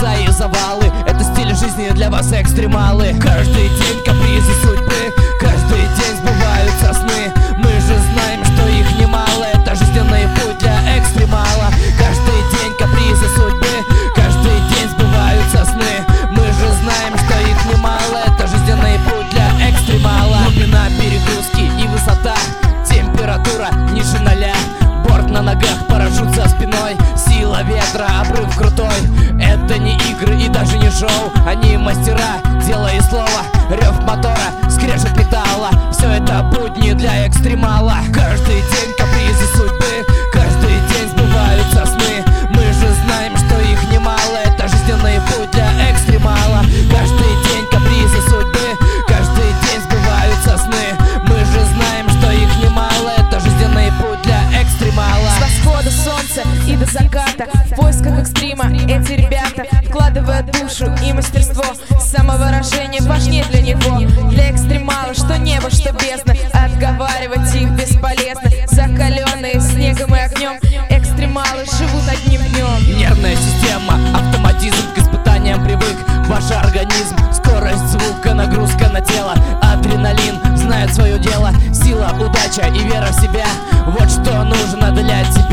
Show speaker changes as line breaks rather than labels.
небеса и завалы. Это стиль жизни для вас, экстремалы. Каждый день капризы судьбы, каждый день сбываются сны. Мы же знаем, что их немало, это жизненный путь для экстремала. Каждый день капризы судьбы, каждый день сбываются сны. Мы же знаем, что их немало, это жизненный путь для экстремала. Глубина перегрузки и высота, температура ниже 0. Борт на ногах, парашют за спиной, сила ветра, обрыв крутой. Это не игры и даже не шоу, они мастера дела и слова. Рев мотора, скрежет металла, все это будни для экстремала. Каждый день капризы судьбы, каждый день сбываются сны. Мы же знаем, что их немало, это жизненный путь для экстремала. Каждый день капризы судьбы, каждый день сбываются сны. Мы же знаем, что их немало, это жизненный путь для экстремала.
С восхода солнца и до заката, в поисках экстрима эти ребята, вкладывая душу и мастерство, самовыражение важнее для него. Для экстремала что небо, что бездна, отговаривать их бесполезно. Закаленные снегом и огнем, экстремалы живут одним днем.
Нервная система, автоматизм, к испытаниям привык ваш организм. Скорость звука, нагрузка на тело, адреналин знает свое дело. Сила, удача и вера в себя, вот что нужно для тебя.